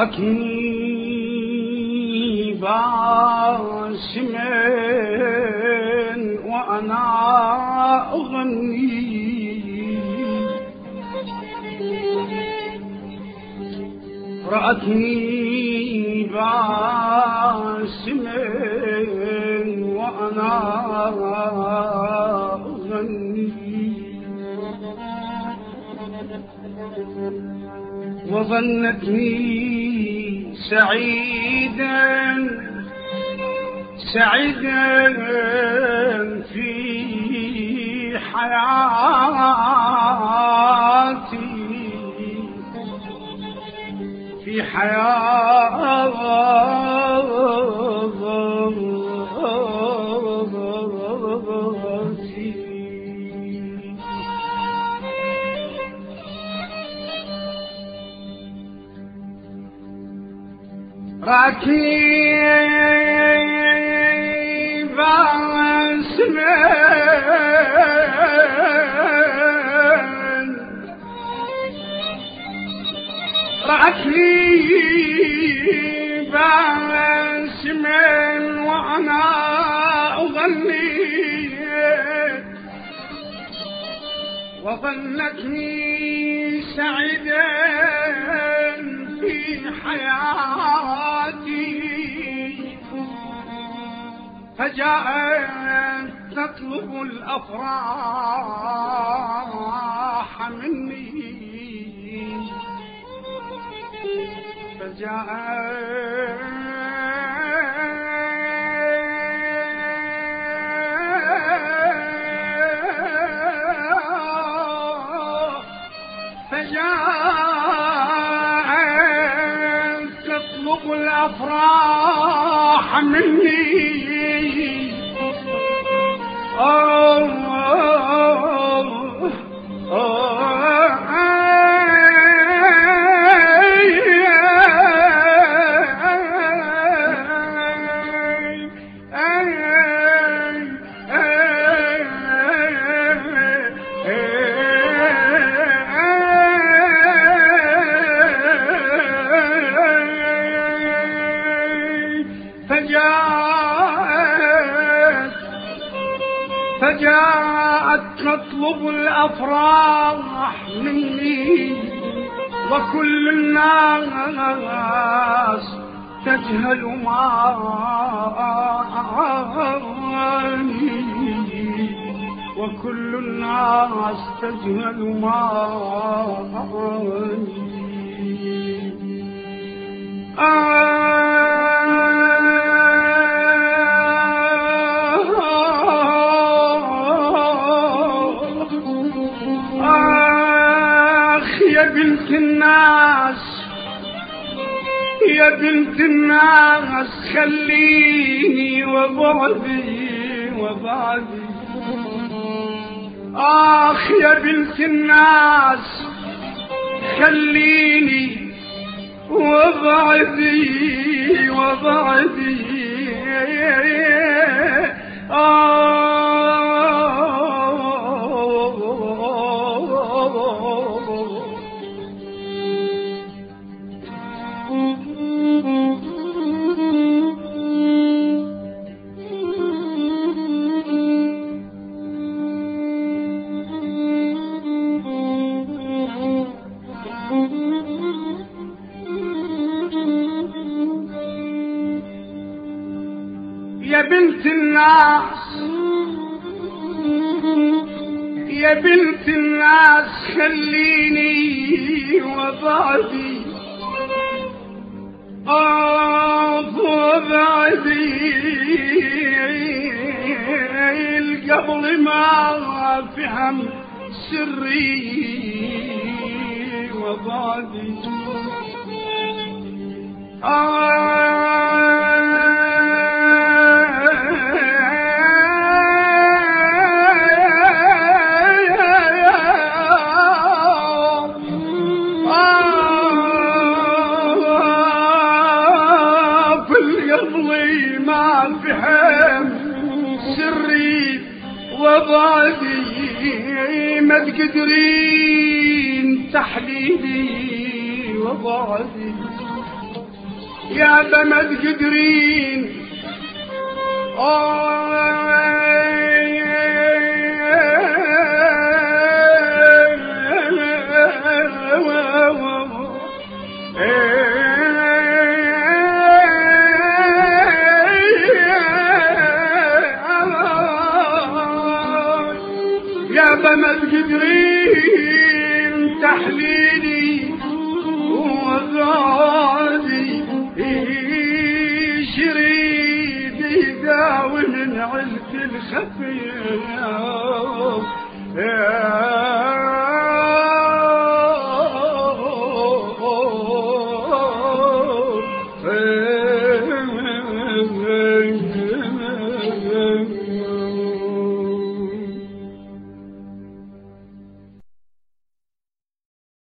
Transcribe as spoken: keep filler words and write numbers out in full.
رأتني باسما وأنا أغني، رأتني باسما وأنا أغني، وظنتني سعيدا سعيدا في حياتي، في حياتي. ركيب اسمن ركيب اسمن وانا اغني، وظنتني سعيدا في حياتي، فجاءت تطلب الأفراح مني، فجاءت فجاءت تطلب الأفراح مني. أوه أوه فجاءت تطلب الأفراح مني، وكل الناس تجهل ماني، وكل الناس تجهل ماني. يا بنت الناس يا بنت الناس خليني وبعدي وبعدي، آخ يا بنت الناس خليني وبعدي وبعدي، آه يا بنت الناس يا بنت الناس خليني وبعدي، آه وبعدي، القبل ما فهم سري وبعدي، آه وبعدي ما تقدرين تحليلي وبعدي، يا بما تقدرين يا بما تقدرين تحليلي وغادي شريدي داون عزت الخفيف